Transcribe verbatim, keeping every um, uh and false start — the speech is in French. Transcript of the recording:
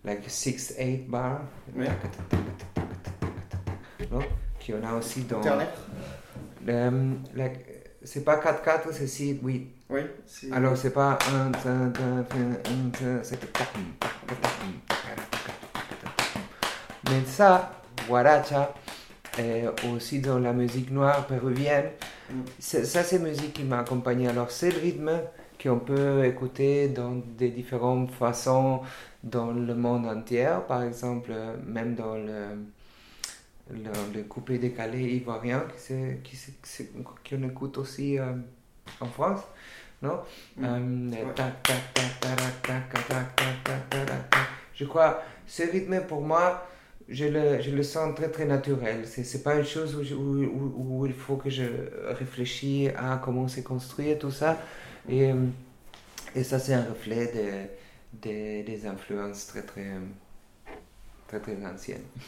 like six eight bar, Oui. non? Qui on a aussi dans. Alternaire. Euh, like, c'est pas quatre quatre, c'est six huit. Oui. C'est... Alors c'est pas un, c'est mais ça, guaracha, et aussi dans la musique noire péruvienne, Mm. c'est, ça c'est musique qui m'a accompagné. Alors c'est le rythme qu'on peut écouter dans des différentes façons dans le monde entier, par exemple, même dans le, le, le coupé décalé ivoirien qui, c'est, qui, c'est, qu'on écoute aussi euh, en France. Non? Mm. Euh, Ouais. tac, tac, tac, tac, tac, tac, tac, tac, tac, tac, tac. Je crois, ce rythme pour moi, je le, je le sens très très naturel. C'est, c'est pas une chose où, je- où, où, où il faut que je réfléchisse à comment c'est construit et tout ça. Et, euh, et ça, c'est un reflet de, de- des influences très très, très, très anciennes.